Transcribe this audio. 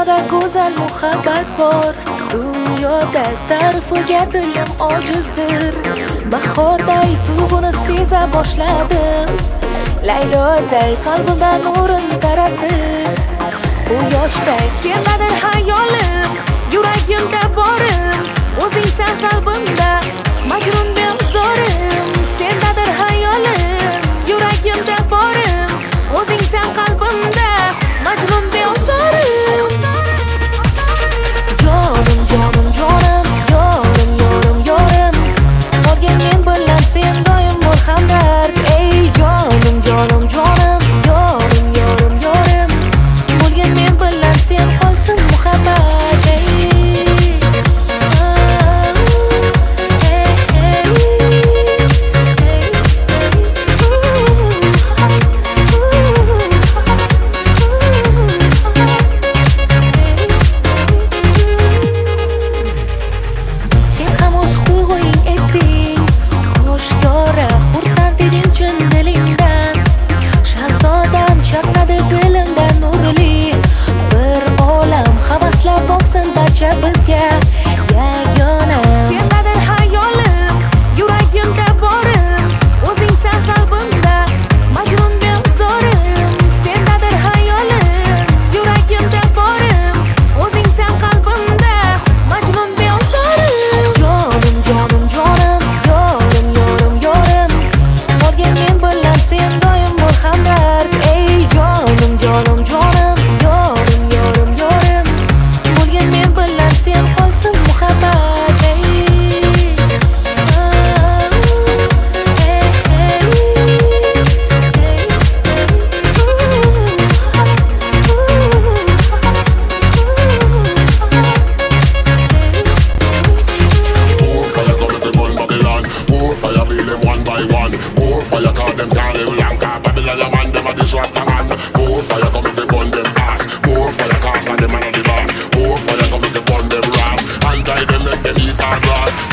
Dunyoda go'zal muhabbat bor, dunyoda ta'rifiga tilim ojizdir. Bahorday tuyg'uni seza boshladim, Layloday qalbimda nurin taratdi. Bu yoshday sendadir hayolim, yuragimda borim, o'zingsan qalbimda, majnun bezorim. Sendadir hayolim, yuragimda borim, o'zingsan qalbimda, majnun bezorim. Jonim, jonim, jonim, yorim, yorim, yorim, qolgan men bilan sen doim bo'l hamdard. Ey jonim, jonim, jonim, yorim, yorim, yorim, bo'lgan men bilan sen qolsin muhabbat. Bizga yagona sendadir hayolim, yuragimda borim, o'zingsan qalbimda, majnun bezorim. Sendadir hayolim, yuragimda borim, o'zingsan qalbimda, majnun bezorim. Jonim, jonim, jonim, yorim, yorim, yorim, qolgan men bilan sen doim bo'l hamdard. Ey jonim, jonim, jonim, yorim, yorim, yorim, bo'lgan men bilan sen qolsin muhabbat. More fire come to burn Babylon. More fire build them one by one. More fire call them can't live long. Cause Babylon a man, them a this Rasta man. More fire come to burn them pass. More fire cause and them man a the boss. More fire come to burn them ras. And tie them make them eat our grass.